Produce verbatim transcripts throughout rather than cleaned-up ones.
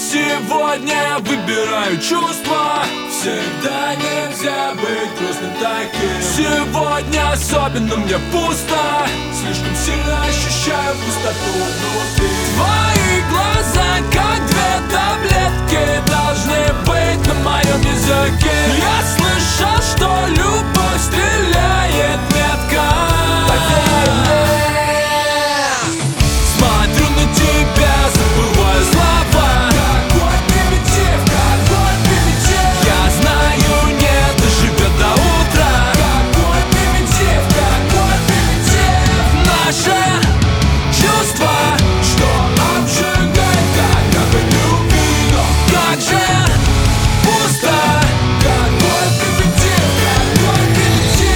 Сегодня я выбираю чувства. Всегда нельзя быть грустным таким. Сегодня особенно мне пусто. Слишком сильно ощущаю пустоту внутри. Твои глаза, как две таблетки, должны быть на моем языке. Я слышал, что любовь стреляет метко. Поверь мне. Смотрю на тебя, забываю слова. Какой примитив, какой примитив. Я знаю, не доживет до утра. Какой примитив, какой примитив. Наше чувство, что обжигает, как огонь любви. Но как же пусто. Какой примитив, какой примитив.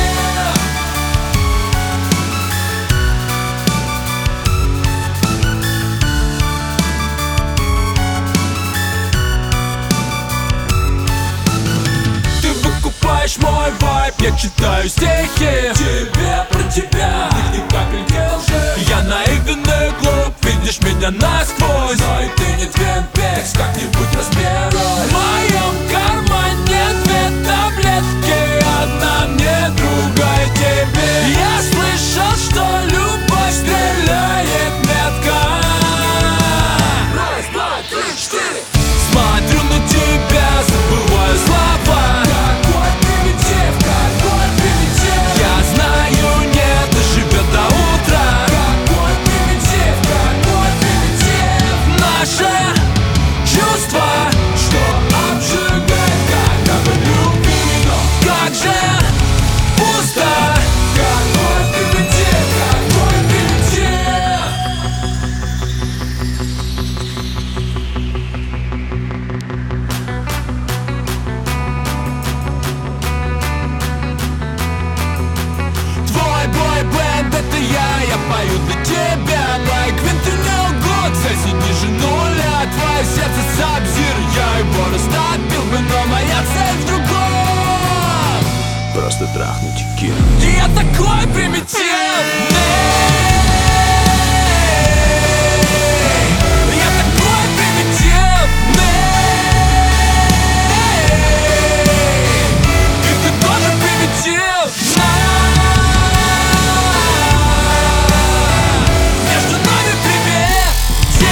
Ты выкупаешь мой вайб, я читаю стихи. Тебе про тебя, ни капельки лжи. Я наивен и глуп, видишь меня насквозь. Но и ты не Твин Пикс, как-нибудь разберусь. В моем кармане две таблетки, одна мне, другая тебе. Я слышал, что любовь стреляет метко. Раз, два, три, четыре. Смотрю на тебя, забываю слова. Какой примитив, какой примитив. Я знаю, не доживет до утра. Какой примитив, какой примитив. Наше чувство, что обжигает, как огонь любви. Но как же пусто. Какой примитив, какой примитив. Твой бойбенд, это я, я пою для тебя. Мои квинты не лгут, сессии ниже нуля. Твое сердце сабзир, я его растопил бы, но моя цель в другом. Просто трахнуть и кинуть. И я такой примитивный. Я такой примитивный. И ты тоже примитивный. Между нами примитив.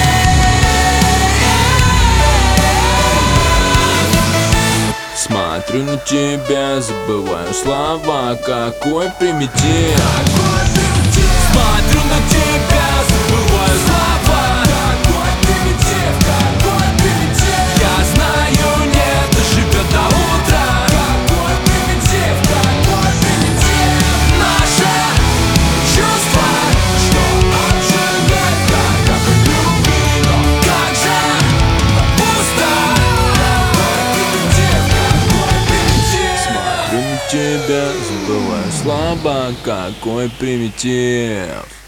Смотрю на тебя, забываю слова. Какой примитив. Смотрю на тебя, забываю слова. Какой примитив, какой примитив. Я знаю, не доживет до утра. Какой примитив, какой примитив. Наше чувство, что обжигает, как огонь любви. Но как же пусто. Какой примитив, какой примитив. Смотрю на тебя, забываю слова. Какой примитив.